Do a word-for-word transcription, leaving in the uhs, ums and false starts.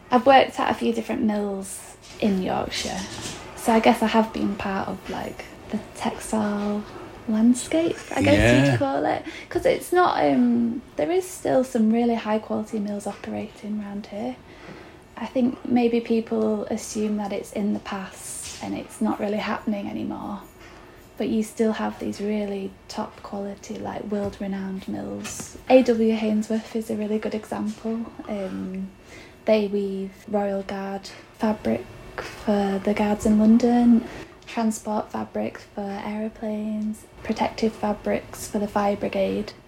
I've worked at a few different mills in Yorkshire, so I guess I have been part of like the textile landscape, I guess Yeah. you'd call it, because it's not um there is still some really high quality mills operating around here. I think maybe people assume that it's in the past and it's not really happening anymore, but you still have these really top quality, like world renowned mills. A W Hainsworth is a really good example. um They weave Royal Guard fabric for the guards in London, transport fabrics for aeroplanes, protective fabrics for the fire brigade.